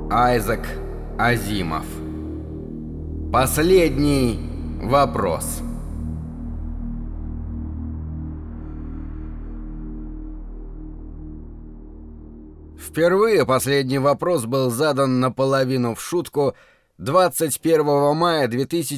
Айзек Азимов. Последний вопрос. Впервые последний вопрос был задан наполовину в шутку 21 мая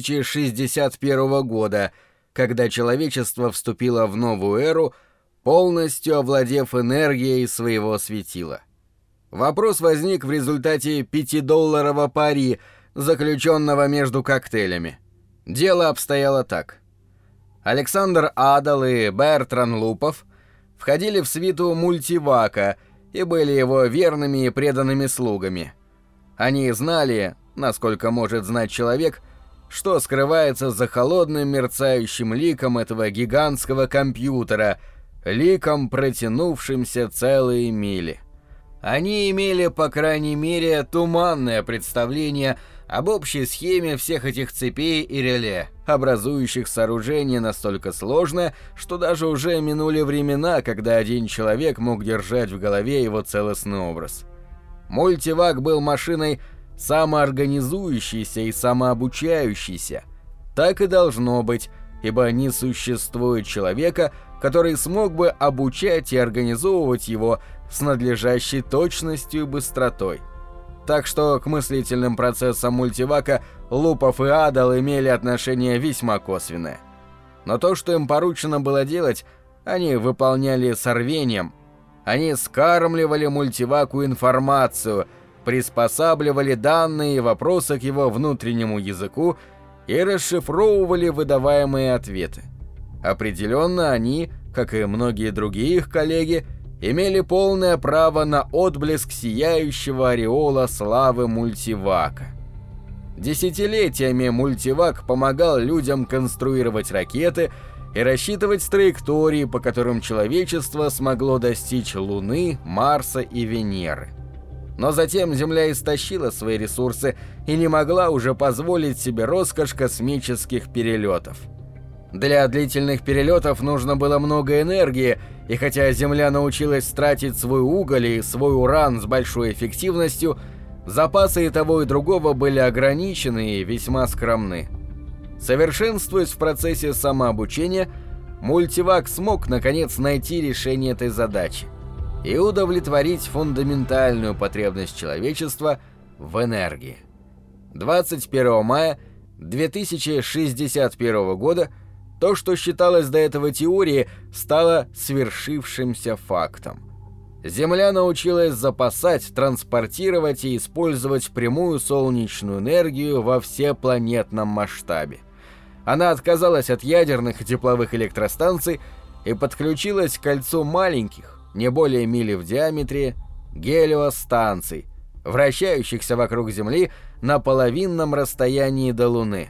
2061 года, когда человечество вступило в новую эру, полностью овладев энергией своего светила. Вопрос возник в результате $5 пари, заключенного между коктейлями. Дело обстояло так. Александр Адал и Бертран Лупов входили в свиту Мультивака и были его верными и преданными слугами. Они знали, насколько может знать человек, что скрывается за холодным мерцающим ликом этого гигантского компьютера, ликом, протянувшимся целые мили. Они имели, по крайней мере, туманное представление об общей схеме всех этих цепей и реле, образующих сооружение настолько сложное, что даже уже минули времена, когда один человек мог держать в голове его целостный образ. Мультивак был машиной самоорганизующейся и самообучающейся. Так и должно быть, ибо не существует человека, который смог бы обучать и организовывать его с надлежащей точностью и быстротой. Так что к мыслительным процессам Мультивака Лупов и Адал имели отношение весьма косвенное. Но то, что им поручено было делать, они выполняли с рвением. Они скармливали Мультиваку информацию, приспосабливали данные и вопросы к его внутреннему языку и расшифровывали выдаваемые ответы. Определенно они, как и многие другие их коллеги, имели полное право на отблеск сияющего ореола славы Мультивака. Десятилетиями Мультивак помогал людям конструировать ракеты и рассчитывать траектории, по которым человечество смогло достичь Луны, Марса и Венеры. Но затем Земля истощила свои ресурсы и не могла уже позволить себе роскошь космических перелетов. Для длительных перелетов нужно было много энергии, и хотя Земля научилась тратить свой уголь и свой уран с большой эффективностью, запасы и того и другого были ограничены и весьма скромны. Совершенствуясь в процессе самообучения, Мультивак смог наконец найти решение этой задачи и удовлетворить фундаментальную потребность человечества в энергии. 21 мая 2061 года то, что считалось до этого теорией, стало свершившимся фактом. Земля научилась запасать, транспортировать и использовать прямую солнечную энергию во всепланетном масштабе. Она отказалась от ядерных и тепловых электростанций и подключилась к кольцу маленьких, не более мили в диаметре, гелиостанций, вращающихся вокруг Земли на половинном расстоянии до Луны.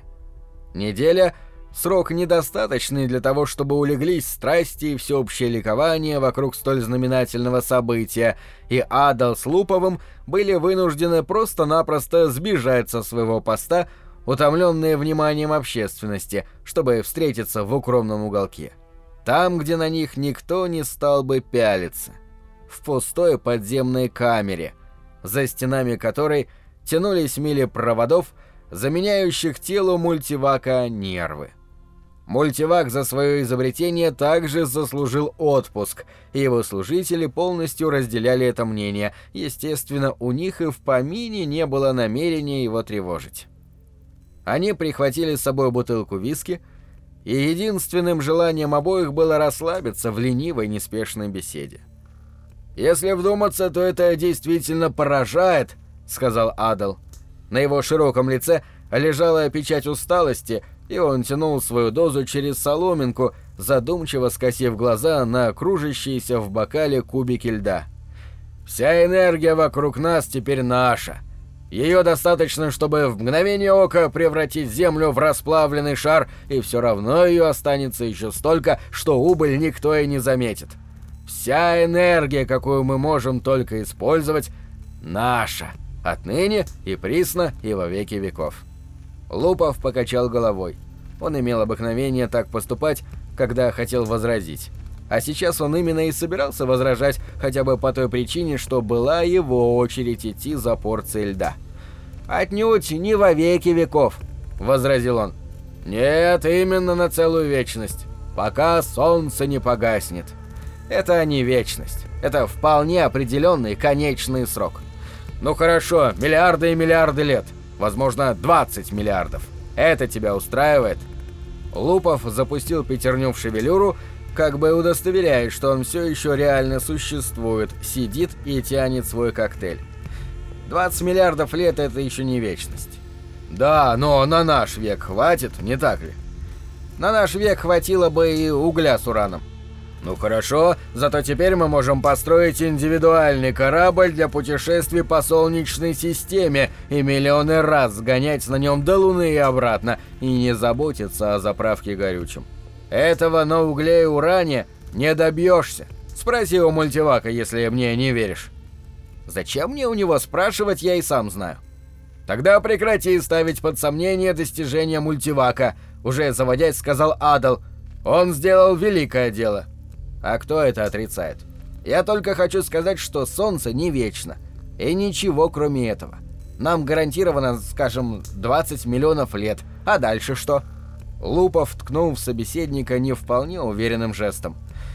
Неделя — срок недостаточный для того, чтобы улеглись страсти и всеобщее ликование вокруг столь знаменательного события, и Адал с Луповым были вынуждены просто-напросто сбежать со своего поста, утомленные вниманием общественности, чтобы встретиться в укромном уголке. Там, где на них никто не стал бы пялиться. В пустой подземной камере, за стенами которой тянулись мили проводов, заменяющих телу Мультивака нервы. Мультивак за свое изобретение также заслужил отпуск, и его служители полностью разделяли это мнение. Естественно, у них и в помине не было намерения его тревожить. Они прихватили с собой бутылку виски, и единственным желанием обоих было расслабиться в ленивой неспешной беседе. «Если вдуматься, то это действительно поражает», — сказал Адал. На его широком лице лежала печать усталости, и он тянул свою дозу через соломинку, задумчиво скосив глаза на кружащиеся в бокале кубики льда. «Вся энергия вокруг нас теперь наша. Ее достаточно, чтобы в мгновение ока превратить Землю в расплавленный шар, и все равно ее останется еще столько, что убыль никто и не заметит. Вся энергия, какую мы можем только использовать, наша. Отныне и присно и во веки веков». Лупов покачал головой. Он имел обыкновение так поступать, когда хотел возразить. А сейчас он именно и собирался возражать, хотя бы по той причине, что была его очередь идти за порцией льда. «Отнюдь не во веки веков», — возразил он. «Нет, именно на целую вечность, пока солнце не погаснет. Это не вечность, это вполне определенный конечный срок. Ну хорошо, миллиарды и миллиарды лет, возможно, 20 миллиардов. Это тебя устраивает?» Лупов запустил пятерню в шевелюру, как бы удостоверяясь, что он все еще реально существует, сидит и тянет свой коктейль. 20 миллиардов лет — это еще не вечность. Да, но на наш век хватит, не так ли? На наш век хватило бы и угля с ураном. Ну хорошо, зато теперь мы можем построить индивидуальный корабль для путешествий по Солнечной системе и миллионы раз сгонять на нем до Луны и обратно, и не заботиться о заправке горючим. Этого на угле и уране не добьешься. Спроси у Мультивака, если мне не веришь. Зачем мне у него спрашивать, я и сам знаю. Тогда прекрати ставить под сомнение достижения Мультивака, уже заводясь, сказал Адал. Он сделал великое дело. А кто это отрицает? Я только хочу сказать, что Солнце не вечно. И ничего кроме этого. Нам гарантировано, скажем, 20 миллионов лет. А дальше что? Лупов ткнул в собеседника не вполне уверенным жестом.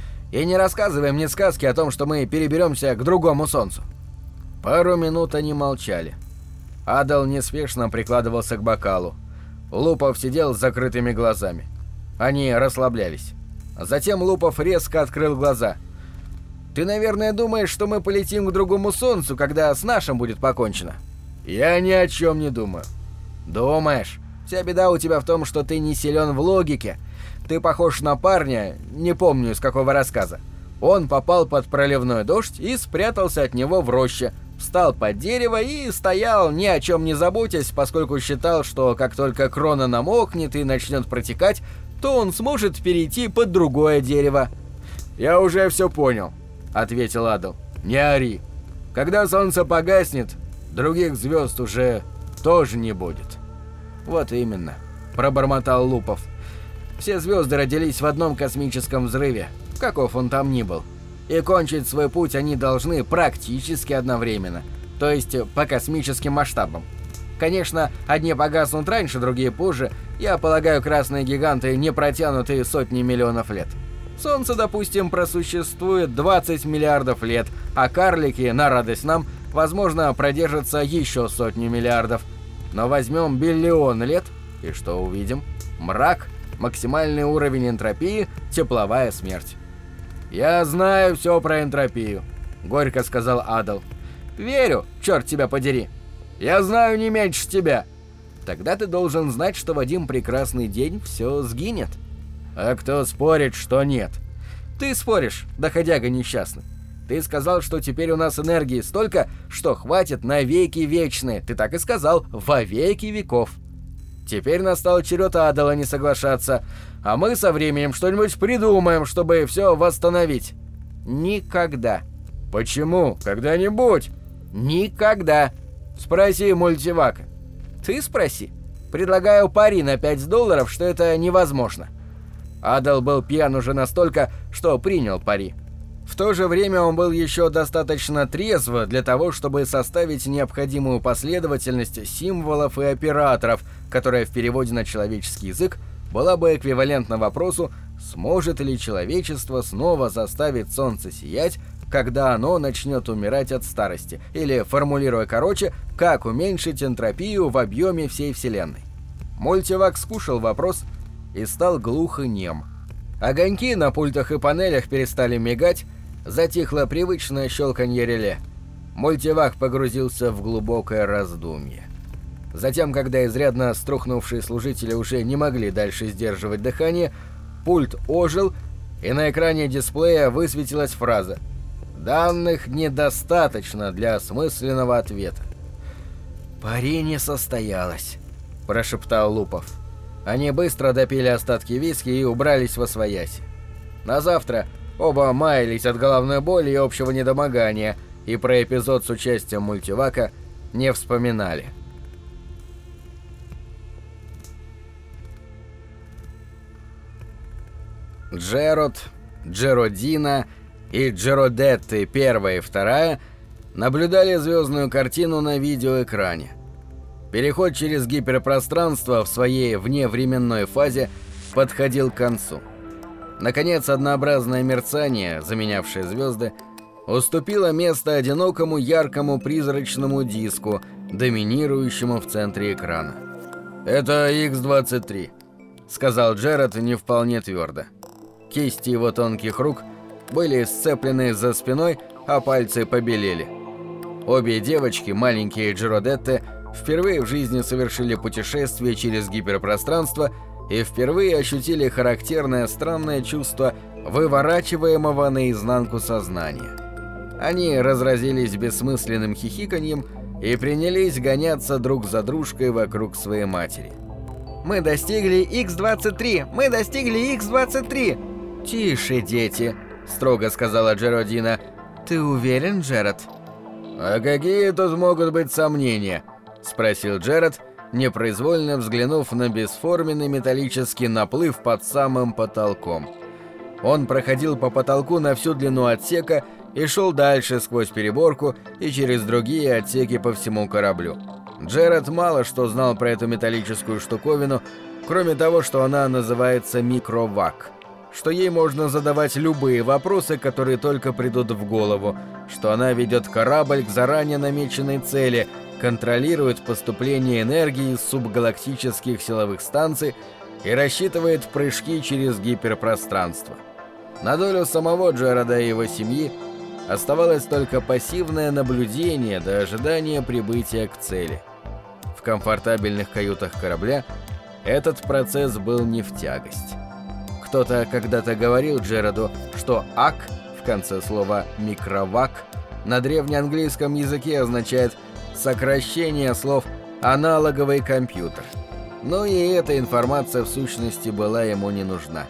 И не рассказывай мне сказки о том, что мы переберемся к другому Солнцу. Пару минут они молчали. Адал неспешно прикладывался к бокалу. Лупов сидел с закрытыми глазами. Они расслаблялись. Затем Лупов резко открыл глаза. «Ты, наверное, думаешь, что мы полетим к другому Солнцу, когда с нашим будет покончено?» «Я ни о чем не думаю». «Думаешь? Вся беда у тебя в том, что ты не силен в логике. Ты похож на парня, не помню из какого рассказа. Он попал под проливной дождь и спрятался от него в роще, встал под дерево и стоял, ни о чем не заботясь, поскольку считал, что как только крона намокнет и начнет протекать, то он сможет перейти под другое дерево». «Я уже все понял», — ответил Адал. «Не ори. Когда солнце погаснет, других звезд уже тоже не будет». «Вот именно», — пробормотал Лупов. «Все звезды родились в одном космическом взрыве, каков он там ни был. И кончить свой путь они должны практически одновременно, то есть по космическим масштабам. Конечно, одни погаснут раньше, другие позже. Я полагаю, красные гиганты не протянут и сотни миллионов лет. Солнце, допустим, просуществует 20 миллиардов лет, а карлики, на радость нам, возможно, продержатся еще сотни миллиардов. Но возьмем биллион лет, и что увидим? Мрак, максимальный уровень энтропии, тепловая смерть. «Я знаю все про энтропию», — горько сказал Адал. «Верю, черт тебя подери. Я знаю не меньше тебя». «Тогда ты должен знать, что в один прекрасный день все сгинет». «А кто спорит, что нет?» «Ты споришь, доходяга несчастный. Ты сказал, что теперь у нас энергии столько, что хватит на веки вечные. Ты так и сказал, во веки веков. Теперь настал черед Адала не соглашаться, а мы со временем что-нибудь придумаем, чтобы все восстановить». «Никогда». «Почему? Когда-нибудь?» «Никогда». «Спроси Мультивака». «Ты спроси. Предлагаю пари на $5, что это невозможно». Адал был пьян уже настолько, что принял пари. В то же время он был еще достаточно трезв для того, чтобы составить необходимую последовательность символов и операторов, которая в переводе на человеческий язык была бы эквивалентна вопросу, сможет ли человечество снова заставить Солнце сиять, когда оно начнет умирать от старости, или, формулируя короче, как уменьшить энтропию в объеме всей Вселенной. Мультивак скушал вопрос и стал глухонем. Огоньки на пультах и панелях перестали мигать, затихло привычное щелканье реле. Мультивак погрузился в глубокое раздумье. Затем, когда изрядно струхнувшие служители уже не могли дальше сдерживать дыхание, пульт ожил, и на экране дисплея высветилась фраза: «Данных недостаточно для осмысленного ответа». «Пари не состоялось», – прошептал Лупов. Они быстро допили остатки виски и убрались восвояси. На завтра оба маялись от головной боли и общего недомогания, и про эпизод с участием Мультивака не вспоминали. Джерод Джеродина и Джеродетты I и II наблюдали звездную картину на видеоэкране. Переход через гиперпространство в своей вневременной фазе подходил к концу. Наконец, однообразное мерцание, заменявшее звезды, уступило место одинокому яркому призрачному диску, доминирующему в центре экрана. «Это Х-23», — сказал Джеред не вполне твердо. Кисти его тонких рук были сцеплены за спиной, а пальцы побелели. Обе девочки, маленькие Джеродетты, впервые в жизни совершили путешествие через гиперпространство и впервые ощутили характерное странное чувство выворачиваемого наизнанку сознания. Они разразились бессмысленным хихиканьем и принялись гоняться друг за дружкой вокруг своей матери. «Мы достигли Х-23! Мы достигли Х-23!» «Тише, дети!» — строго сказала Джеродина. «Ты уверен, Джеред?» «А какие тут могут быть сомнения?» — спросил Джеред, непроизвольно взглянув на бесформенный металлический наплыв под самым потолком. Он проходил по потолку на всю длину отсека и шел дальше сквозь переборку и через другие отсеки по всему кораблю. Джеред мало что знал про эту металлическую штуковину, кроме того, что она называется микровак, что ей можно задавать любые вопросы, которые только придут в голову, что она ведет корабль к заранее намеченной цели, контролирует поступление энергии из субгалактических силовых станций и рассчитывает прыжки через гиперпространство. На долю самого Джереда и его семьи оставалось только пассивное наблюдение до ожидания прибытия к цели. В комфортабельных каютах корабля этот процесс был не в тягость. Кто-то когда-то говорил Джереду, что «ак» в конце слова «микровак» на древнеанглийском языке означает сокращение слов «аналоговый компьютер». Но и эта информация в сущности была ему не нужна.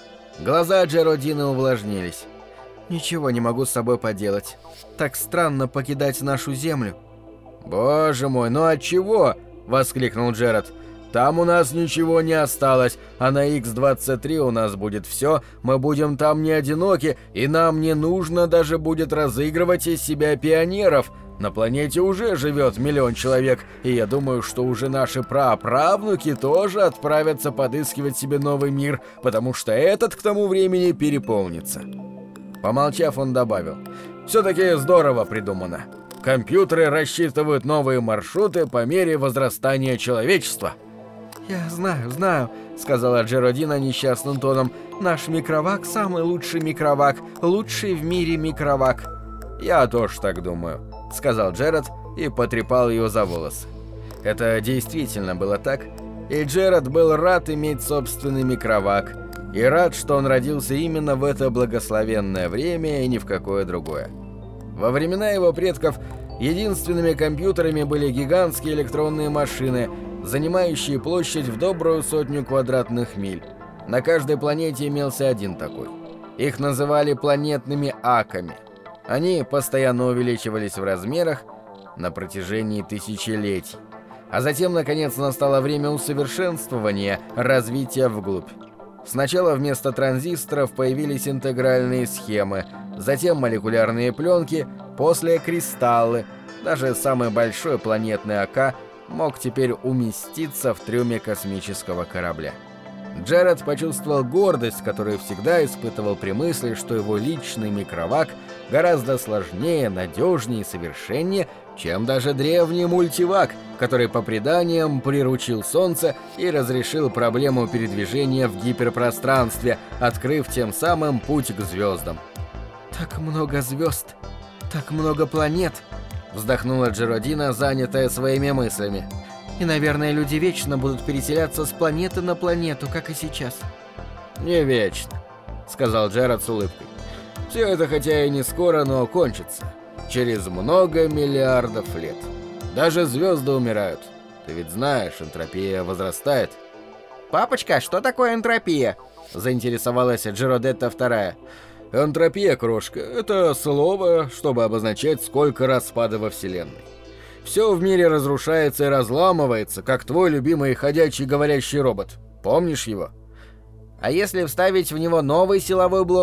Глаза Джеродины увлажнились. «Ничего не могу с собой поделать. Так странно покидать нашу землю». «Боже мой, ну отчего?» — воскликнул Джеред. «Там у нас ничего не осталось, а на Х-23 у нас будет все, мы будем там не одиноки, и нам не нужно даже будет разыгрывать из себя пионеров. На планете уже живет 1 миллион человек, и я думаю, что уже наши праправнуки тоже отправятся подыскивать себе новый мир, потому что этот к тому времени переполнится». Помолчав, он добавил: «Все-таки здорово придумано. Компьютеры рассчитывают новые маршруты по мере возрастания человечества». «Я знаю», — сказала Джеродина несчастным тоном. «Наш микровак — самый лучший микровак, лучший в мире микровак». «Я тоже так думаю», — сказал Джеред и потрепал ее за волосы. Это действительно было так, и Джеред был рад иметь собственный микровак, и рад, что он родился именно в это благословенное время и ни в какое другое. Во времена его предков единственными компьютерами были гигантские электронные машины, занимающие площадь в добрую 100 квадратных миль. На каждой планете имелся один такой. Их называли планетными аками. Они постоянно увеличивались в размерах на протяжении тысячелетий. А затем, наконец, настало время усовершенствования, развития вглубь. Сначала вместо транзисторов появились интегральные схемы, затем молекулярные пленки, после кристаллы. Даже самый большой планетный АК мог теперь уместиться в трюме космического корабля. Джеред почувствовал гордость, которую всегда испытывал при мысли, что его личный микровак гораздо сложнее, надежнее и совершеннее, чем даже древний мультивак, который по преданиям приручил Солнце и разрешил проблему передвижения в гиперпространстве, открыв тем самым путь к звездам. «Так много звезд, так много планет», — вздохнула Джеродина, занятая своими мыслями. «И, наверное, люди вечно будут переселяться с планеты на планету, как и сейчас». «Не вечно», — сказал Джеред с улыбкой. «Все это хотя и не скоро, но кончится. Через много миллиардов лет. Даже звезды умирают. Ты ведь знаешь, энтропия возрастает». «Папочка, что такое энтропия?» — заинтересовалась Джеродетта II. «Энтропия, крошка, это слово, чтобы обозначать, сколько распада во Вселенной. Все в мире разрушается и разламывается, как твой любимый ходячий говорящий робот. Помнишь его?» «А если вставить в него новый силовой блок?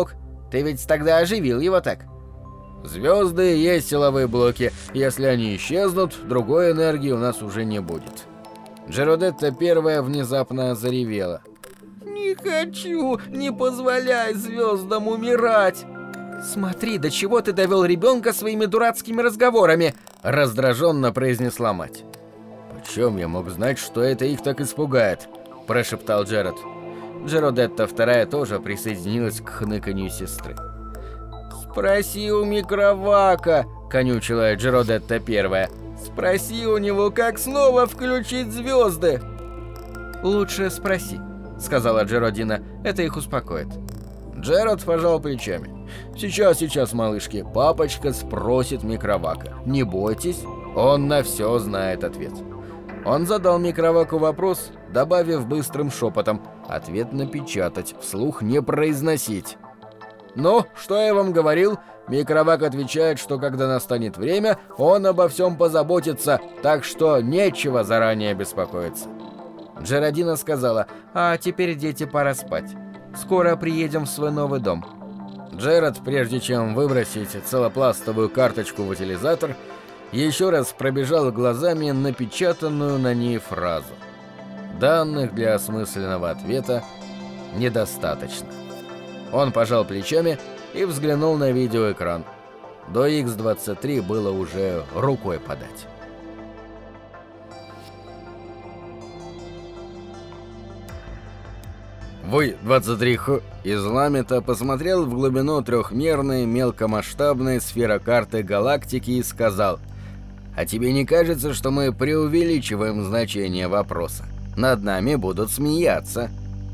Ты ведь тогда оживил его, так? Звезды есть силовые блоки. Если они исчезнут, другой энергии у нас уже не будет. Джеродетта первая внезапно заревела. «Не хочу! Не позволяй звездам умирать!» «Смотри, до чего ты довел ребенка своими дурацкими разговорами!» — раздраженно произнесла мать. «Почем я мог знать, что это их так испугает?» – прошептал Джеред. Джеродетта вторая тоже присоединилась к хныканью сестры. «Спроси у микровака!» – конючила Джеродетта первая. «Спроси у него, как снова включить звезды!» «Лучше спроси», – сказала Джеродина. «Это их успокоит». Джеред пожал плечами. «Сейчас, малышки, папочка спросит микровака. Не бойтесь, он на все знает ответ». Он задал микроваку вопрос, добавив быстрым шепотом: «Ответ напечатать, вслух не произносить». «Ну, что я вам говорил?» Микровак отвечает, что когда настанет время, он обо всем позаботится, так что нечего заранее беспокоиться. Джеродина сказала: «А теперь, дети, пора спать. Скоро приедем в свой новый дом». Джеред, прежде чем выбросить целопластовую карточку в утилизатор, еще раз пробежал глазами напечатанную на ней фразу. Данных для осмысленного ответа недостаточно. Он пожал плечами и взглянул на видеоэкран. До X-23 было уже рукой подать. Вы-23Х из Ламета посмотрел в глубину трехмерной мелкомасштабной сферокарты галактики и сказал: «А тебе не кажется, что мы преувеличиваем значение вопроса? Над нами будут смеяться».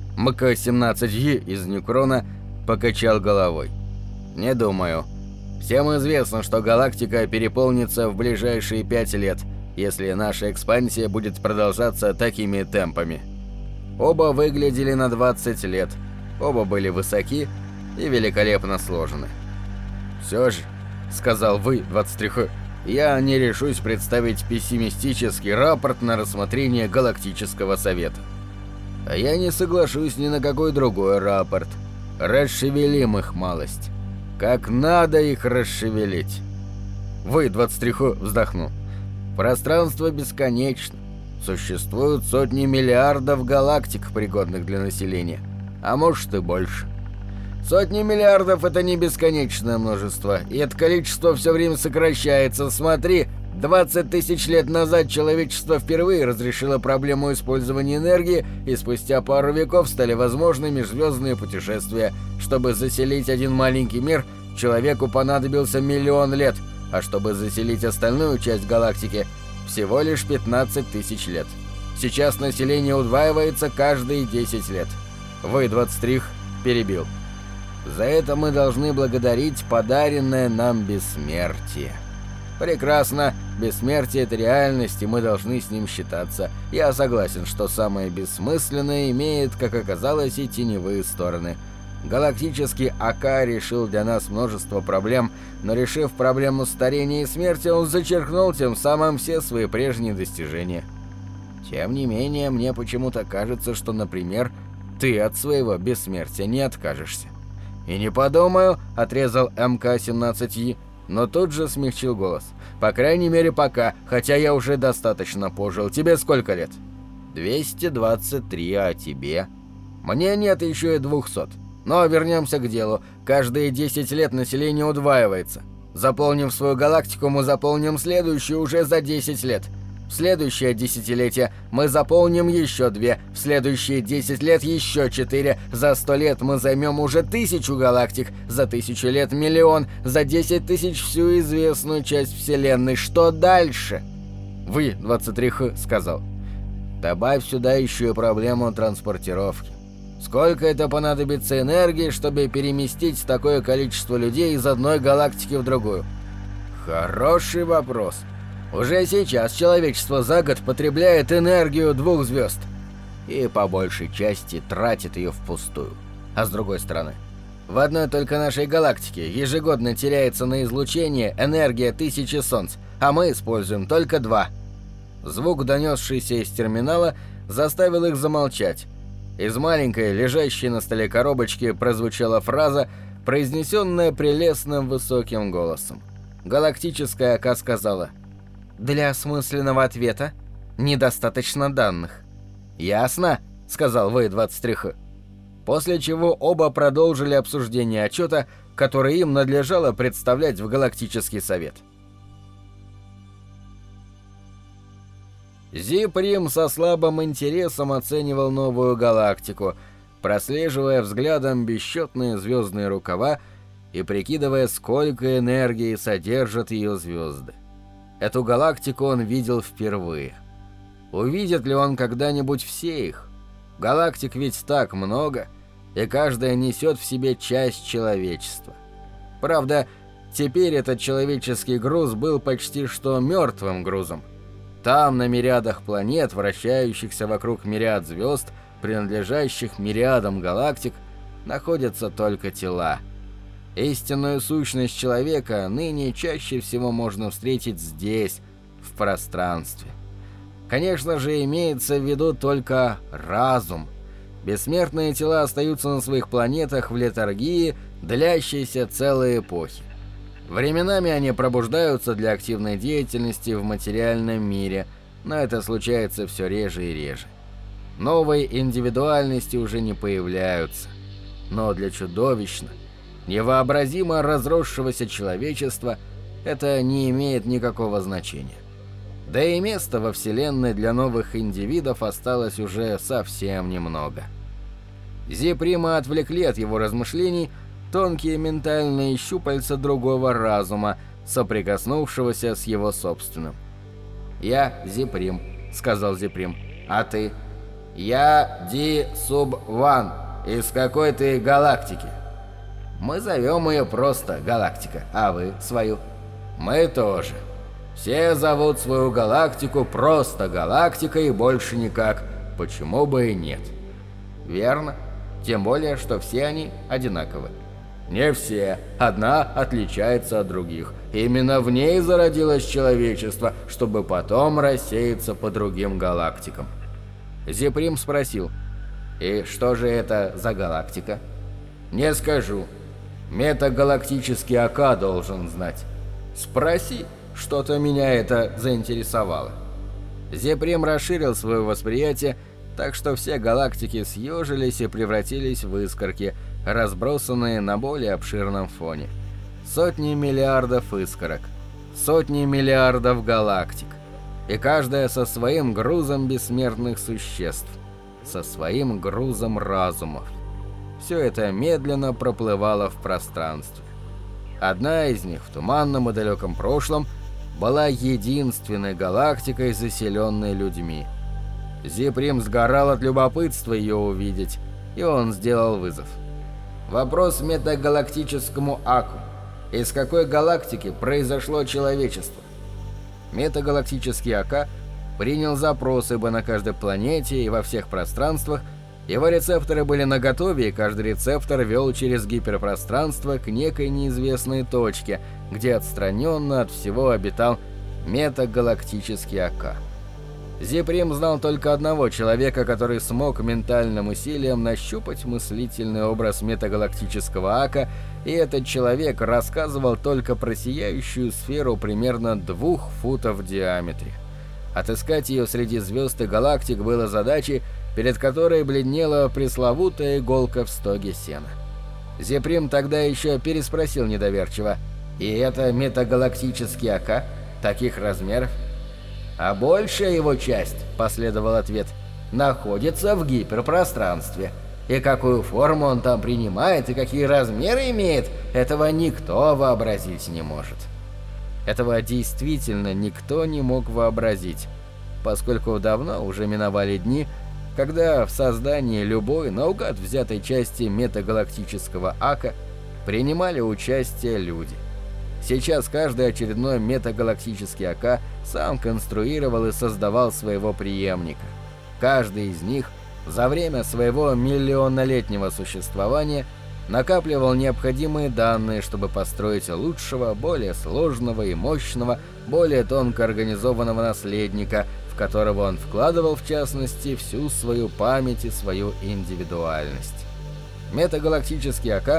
МК-17Е из Нюкрона покачал головой. «Не думаю. Всем известно, что галактика переполнится в ближайшие 5 лет, если наша экспансия будет продолжаться такими темпами». Оба выглядели на 20 лет, оба были высоки и великолепно сложены. «Все же», — сказал Вы-23Х, — «я не решусь представить пессимистический рапорт на рассмотрение Галактического Совета. А я не соглашусь ни на какой другой рапорт. Расшевелим их малость. Как надо их расшевелить». Вы-23Х вздохнул. «Пространство бесконечно. Существуют сотни миллиардов галактик, пригодных для населения. А может и больше. Сотни миллиардов — это не бесконечное множество, и это количество все время сокращается. Смотри, 20 тысяч лет назад человечество впервые разрешило проблему использования энергии, и спустя пару веков стали возможны межзвездные путешествия. Чтобы заселить один маленький мир, человеку понадобился 1 000 000 лет, а чтобы заселить остальную часть галактики — всего лишь 15 тысяч лет. Сейчас население удваивается каждые 10 лет. Вы-23 перебил. За это мы должны благодарить подаренное нам бессмертие. Прекрасно, бессмертие — это реальность, и мы должны с ним считаться. Я согласен, что самое бессмысленное имеет, как оказалось, и теневые стороны. Галактический АК решил для нас множество проблем, но решив проблему старения и смерти, он зачеркнул тем самым все свои прежние достижения. Тем не менее, мне почему-то кажется, что, например, ты от своего бессмертия не откажешься. «И не подумаю», — отрезал МК-17Е, но тут же смягчил голос. «По крайней мере пока, хотя я уже достаточно пожил. Тебе сколько лет?» 223, а тебе? Мне нет еще и 200. Но вернемся к делу. Каждые 10 лет население удваивается. Заполнив свою галактику, мы заполним следующую уже за 10 лет. В следующее десятилетие мы заполним еще 2, в следующие 10 лет еще 4, за 100 лет мы займем уже 1000 галактик, за 1000 лет 1 000 000, за 10 тысяч всю известную часть Вселенной. Что дальше? Вы-23Х сказал. Добавь сюда еще и проблему транспортировки. Сколько это понадобится энергии, чтобы переместить такое количество людей из одной галактики в другую? Хороший вопрос. Уже сейчас человечество за год потребляет энергию 2 звезд. И по большей части тратит ее впустую. А с другой стороны, в одной только нашей галактике ежегодно теряется на излучение энергия 1000 солнц, а мы используем только 2. Звук, донесшийся из терминала, заставил их замолчать. Из маленькой, лежащей на столе коробочки, прозвучала фраза, произнесенное прелестным высоким голосом. Галактическая АК сказала: «Для осмысленного ответа недостаточно данных». «Ясно», — сказал В-23Х. После чего оба продолжили обсуждение отчета, который им надлежало представлять в Галактический совет. Зиприм со слабым интересом оценивал новую галактику, прослеживая взглядом бесчетные звездные рукава и прикидывая, сколько энергии содержат ее звезды. Эту галактику он видел впервые. Увидит ли он когда-нибудь все их? Галактик ведь так много, и каждая несет в себе часть человечества. Правда, теперь этот человеческий груз был почти что мертвым грузом. Там, на мириадах планет, вращающихся вокруг мириад звезд, принадлежащих мириадам галактик, находятся только тела. Истинную сущность человека ныне чаще всего можно встретить здесь, в пространстве. Конечно же, имеется в виду только разум. Бессмертные тела остаются на своих планетах в летаргии, длящейся целые эпохи. Временами они пробуждаются для активной деятельности в материальном мире, но это случается все реже и реже. Новые индивидуальности уже не появляются. Но для чудовищно, невообразимо разросшегося человечества это не имеет никакого значения. Да и места во Вселенной для новых индивидов осталось уже совсем немного. Зиприма отвлекли от его размышлений тонкие ментальные щупальца другого разума, соприкоснувшегося с его собственным. «Я Зиприм», — сказал Зиприм. «А ты?» «Я Ди-Суб-Ван. Из какой ты галактики?» «Мы зовем ее просто Галактика. А вы свою?» «Мы тоже. Все зовут свою галактику просто Галактика и больше никак. Почему бы и нет?» «Верно. Тем более, что все они одинаковы». «Не все. Одна отличается от других. Именно в ней зародилось человечество, чтобы потом рассеяться по другим галактикам». Зиприм спросил: «И что же это за галактика?» «Не скажу. Метагалактический АК должен знать. Спроси, что-то меня это заинтересовало». Зиприм расширил свое восприятие, так что все галактики съежились и превратились в искорки, разбросанные на более обширном фоне. Сотни миллиардов искорок, сотни миллиардов галактик, и каждая со своим грузом бессмертных существ, со своим грузом разумов. Все это медленно проплывало в пространстве. Одна из них в туманном и далеком прошлом была единственной галактикой, заселенной людьми. Зиприм сгорал от любопытства ее увидеть, и он сделал вызов. «Вопрос метагалактическому АКу. Из какой галактики произошло человечество?» Метагалактический АК принял запрос, ибо на каждой планете и во всех пространствах его рецепторы были наготове, и каждый рецептор вел через гиперпространство к некой неизвестной точке, где отстраненно от всего обитал метагалактический АК. Зиприм знал только одного человека, который смог ментальным усилием нащупать мыслительный образ метагалактического АКа, и этот человек рассказывал только про сияющую сферу примерно 2 футов в диаметре. Отыскать ее среди звезд и галактик было задачей, перед которой бледнела пресловутая иголка в стоге сена. Зиприм тогда еще переспросил недоверчиво: «И это метагалактический АК? Таких размеров?» «А большая его часть, — последовал ответ, — находится в гиперпространстве. И какую форму он там принимает и какие размеры имеет, этого никто вообразить не может». Этого действительно никто не мог вообразить, поскольку давно уже миновали дни, когда в создании любой наугад взятой части метагалактического АКа принимали участие люди. Сейчас каждый очередной метагалактический АК сам конструировал и создавал своего преемника. Каждый из них за время своего миллионнолетнего существования накапливал необходимые данные, чтобы построить лучшего, более сложного и мощного, более тонко организованного наследника, в которого он вкладывал, в частности, всю свою память и свою индивидуальность. Метагалактический АК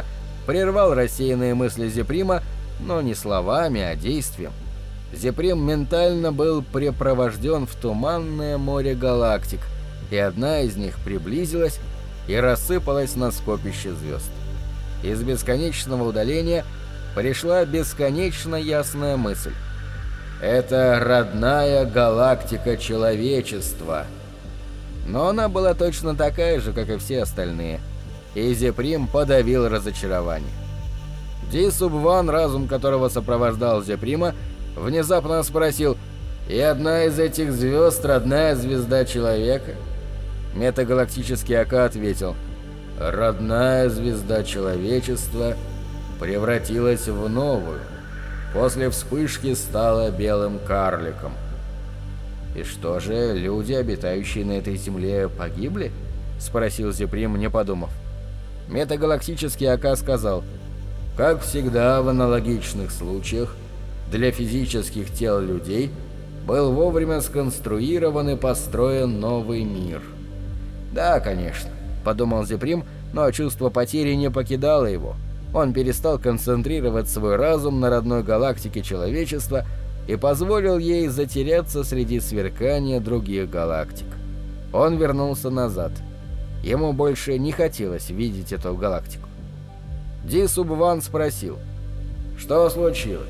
прервал рассеянные мысли Зеприма, но не словами, а действием. Зеприм ментально был препровожден в туманное море галактик, и одна из них приблизилась и рассыпалась на скопище звезд. Из бесконечного удаления пришла бесконечно ясная мысль. Это родная галактика человечества. Но она была точно такая же, как и все остальные, и Зеприм подавил разочарование. Ди-Субван, разум которого сопровождал Зеприма, внезапно спросил: «И одна из этих звезд — родная звезда человека?» Метагалактический АК ответил: «Родная звезда человечества превратилась в новую. После вспышки стала белым карликом». «И что же, люди, обитающие на этой земле, погибли?» — спросил Зеприм, не подумав. Метагалактический АК сказал: «Как всегда в аналогичных случаях, для физических тел людей был вовремя сконструирован и построен новый мир». «Да, конечно», — подумал Зеприм, но чувство потери не покидало его. Он перестал концентрировать свой разум на родной галактике человечества и позволил ей затеряться среди сверкания других галактик. Он вернулся назад. Ему больше не хотелось видеть эту галактику. Ди-Субван спросил: «Что случилось?»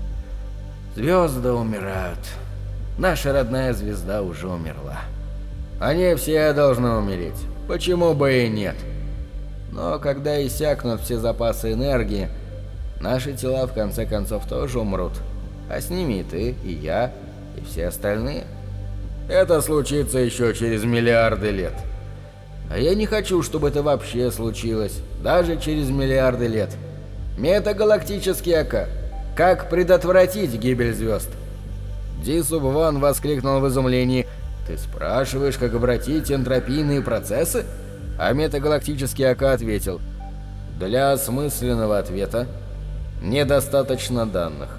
«Звезды умирают. Наша родная звезда уже умерла. Они все должны умереть. Почему бы и нет? Но когда иссякнут все запасы энергии, наши тела в конце концов тоже умрут. А с ними и ты, и я, и все остальные. Это случится еще через миллиарды лет. А я не хочу, чтобы это вообще случилось, даже через миллиарды лет. Метагалактический АК. Как предотвратить гибель звезд?» Ди-Субван воскликнул в изумлении: «Ты спрашиваешь, как обратить энтропийные процессы?» А метагалактический АК ответил: «Для осмысленного ответа недостаточно данных».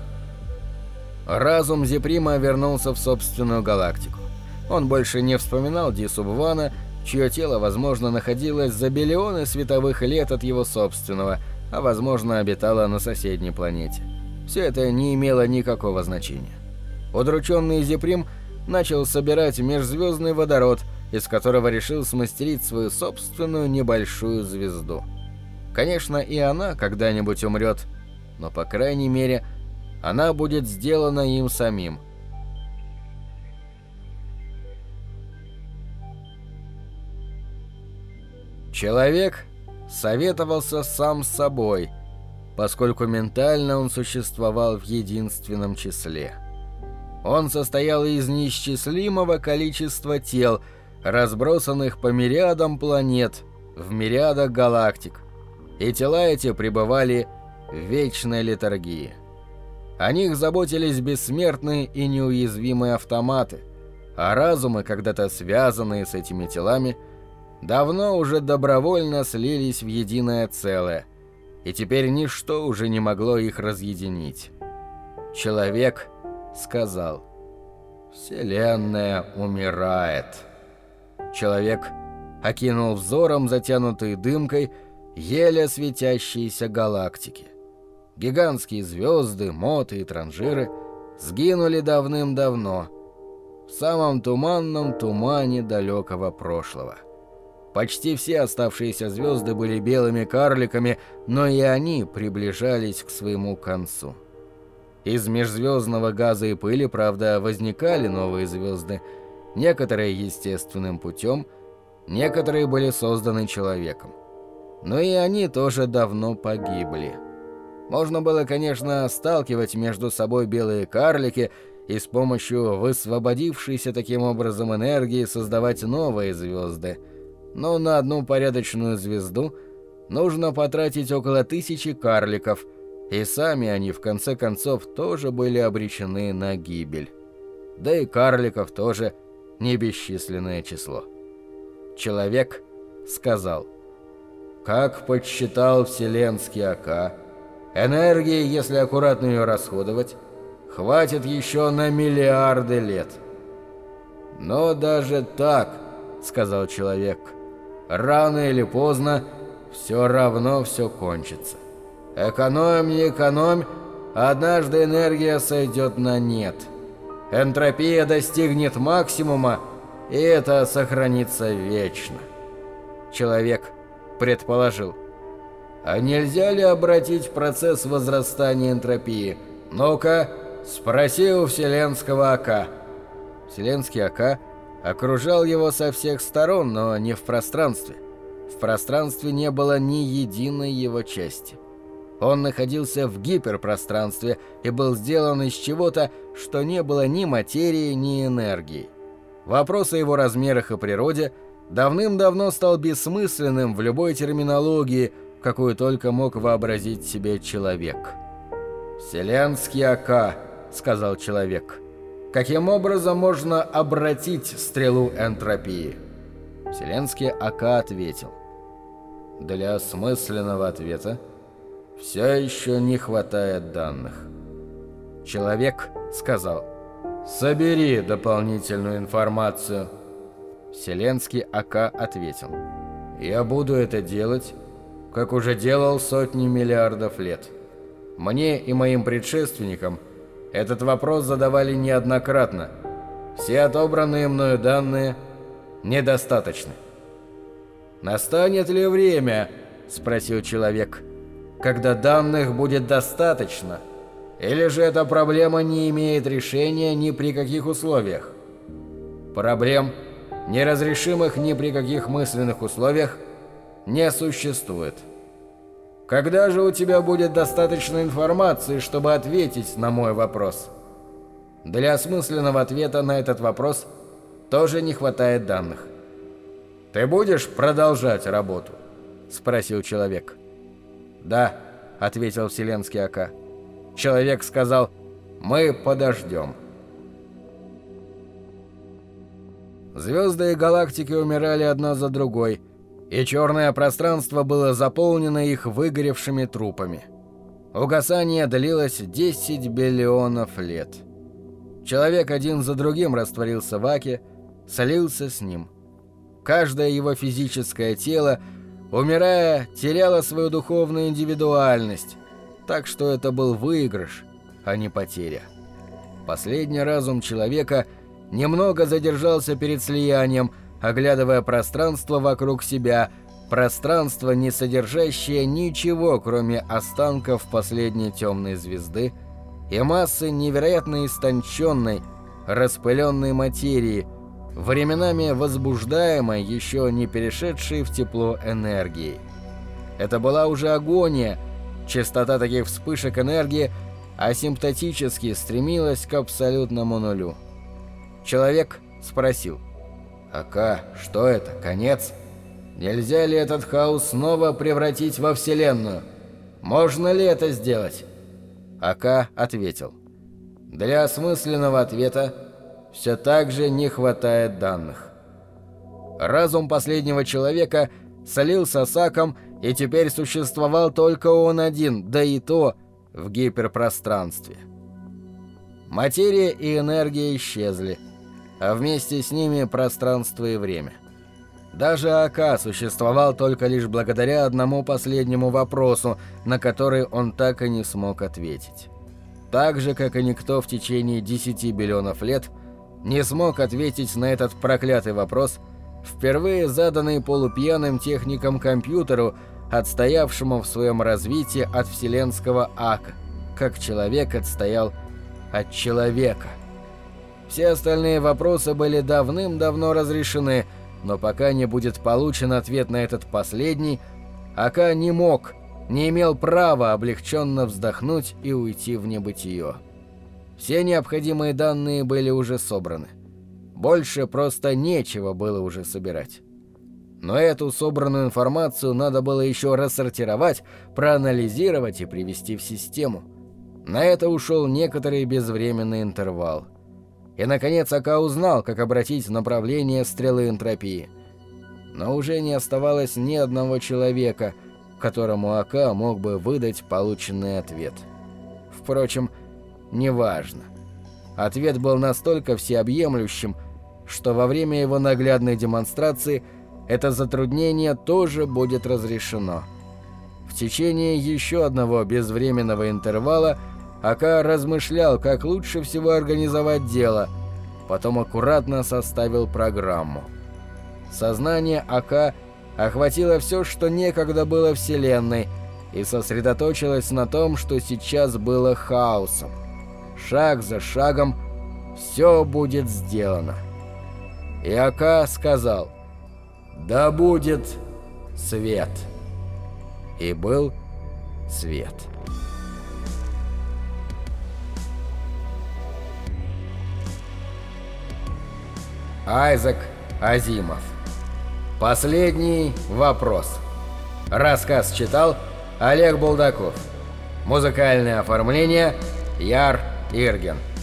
Разум Зеприма вернулся в собственную галактику. Он больше не вспоминал Ди-Субвана, чье тело, возможно, находилось за биллионы световых лет от его собственного, а, возможно, обитало на соседней планете. Все это не имело никакого значения. Удрученный Зеприм начал собирать межзвездный водород, из которого решил смастерить свою собственную небольшую звезду. Конечно, и она когда-нибудь умрет, но, по крайней мере, она будет сделана им самим. Человек советовался сам с собой, поскольку ментально он существовал в единственном числе. Он состоял из неисчислимого количества тел, разбросанных по мириадам планет, в мириадах галактик, и тела эти пребывали в вечной летаргии. О них заботились бессмертные и неуязвимые автоматы, а разумы, когда-то связанные с этими телами, давно уже добровольно слились в единое целое, и теперь ничто уже не могло их разъединить. Человек сказал: «Вселенная умирает». Человек окинул взором затянутые дымкой еле светящиеся галактики. Гигантские звезды, моты и транжиры сгинули давным-давно, в самом туманном тумане далекого прошлого. Почти все оставшиеся звезды были белыми карликами, но и они приближались к своему концу. Из межзвездного газа и пыли, правда, возникали новые звезды, некоторые естественным путем, некоторые были созданы человеком. Но и они тоже давно погибли. Можно было, конечно, сталкивать между собой белые карлики и с помощью высвободившейся таким образом энергии создавать новые звезды. Но на одну порядочную звезду нужно потратить около 1000 карликов, и сами они в конце концов тоже были обречены на гибель. Да и карликов тоже не бесчисленное число. Человек сказал: «Как подсчитал Вселенский АК, энергии, если аккуратно ее расходовать, хватит еще на миллиарды лет». «Но даже так, — сказал человек, — рано или поздно все равно все кончится. Экономь, не экономь, однажды энергия сойдет на нет. Энтропия достигнет максимума, и это сохранится вечно. Человек предположил: а нельзя ли обратить процесс возрастания энтропии? Ну-ка, спроси у Вселенского ока. Вселенский ока окружал его со всех сторон, но не в пространстве. В пространстве не было ни единой его части. Он находился в гиперпространстве и был сделан из чего-то, что не было ни материи, ни энергии. Вопрос о его размерах и природе давным-давно стал бессмысленным в любой терминологии, какую только мог вообразить себе человек. «Вселенский ока», — сказал человек. «Каким образом можно обратить стрелу энтропии?» Вселенский ока ответил: «Для осмысленного ответа все еще не хватает данных». Человек сказал: «Собери дополнительную информацию». Вселенский ока ответил: «Я буду это делать, как уже делал сотни миллиардов лет. Мне и моим предшественникам этот вопрос задавали неоднократно. Все отобранные мною данные недостаточны». «Настанет ли время, — спросил человек, — когда данных будет достаточно? Или же эта проблема не имеет решения ни при каких условиях?» «Проблем, неразрешимых ни при каких мысленных условиях, не существует. Когда же у тебя будет достаточно информации, чтобы ответить на мой вопрос?» Для осмысленного ответа на этот вопрос тоже не хватает данных. «Ты будешь продолжать работу?» — спросил человек. «Да», — ответил Вселенский ока. Человек сказал: «Мы подождем». Звезды и галактики умирали одна за другой, и черное пространство было заполнено их выгоревшими трупами. Угасание длилось 10 биллионов лет. Человек один за другим растворился в Аке, слился с ним. Каждое его физическое тело, умирая, теряло свою духовную индивидуальность, так что это был выигрыш, а не потеря. Последний разум человека немного задержался перед слиянием, оглядывая пространство вокруг себя, пространство, не содержащее ничего, кроме останков последней темной звезды и массы невероятно истонченной, распыленной материи, временами возбуждаемой, еще не перешедшей в тепло энергией. Это была уже агония, частота таких вспышек энергии асимптотически стремилась к абсолютному нулю. Человек спросил: «Ака, что это, конец? Нельзя ли этот хаос снова превратить во Вселенную? Можно ли это сделать?» Ака ответил: «Для осмысленного ответа все так же не хватает данных». Разум последнего человека слился с Аком, и теперь существовал только он один, да и то в гиперпространстве. Материя и энергия исчезли, а вместе с ними пространство и время. Даже Ака существовал только лишь благодаря одному последнему вопросу, на который он так и не смог ответить. Так же, как и никто в течение 10 биллионов лет не смог ответить на этот проклятый вопрос, впервые заданный полупьяным техником компьютеру, отстоявшему в своем развитии от вселенского Ака, как человек отстоял от человека. Все остальные вопросы были давным-давно разрешены, но пока не будет получен ответ на этот последний, Ака не мог, не имел права облегченно вздохнуть и уйти в небытие. Все необходимые данные были уже собраны. Больше просто нечего было уже собирать. Но эту собранную информацию надо было еще рассортировать, проанализировать и привести в систему. На это ушел некоторый безвременный интервал. И, наконец, Ака узнал, как обратить направление стрелы энтропии. Но уже не оставалось ни одного человека, которому Ака мог бы выдать полученный ответ. Впрочем, неважно. Ответ был настолько всеобъемлющим, что во время его наглядной демонстрации это затруднение тоже будет разрешено. В течение еще одного безвременного интервала Ака размышлял, как лучше всего организовать дело, потом аккуратно составил программу. Сознание Ака охватило все, что некогда было Вселенной, и сосредоточилось на том, что сейчас было хаосом. Шаг за шагом все будет сделано. И Ака сказал: «Да будет свет». И был свет. Айзек Азимов. Последний вопрос. Рассказ читал Олег Булдаков. Музыкальное оформление Яр Ирген.